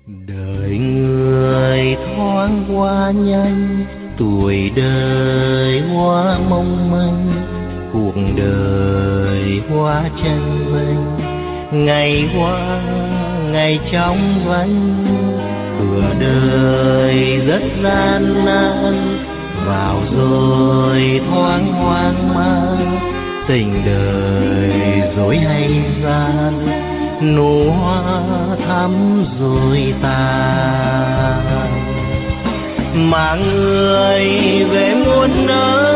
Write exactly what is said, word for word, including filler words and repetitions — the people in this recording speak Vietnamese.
Đời người thoáng qua nhanh, tuổi đời hoa mong manh, cuộc đời hoa tranh vênh. Ngày qua ngày chóng vánh, cửa đời rất gian nan, vào rồi thoáng hoang mang. Tình đời dối hay gian, nụ hoa thắm rồi tàn. Mà người về muôn nơi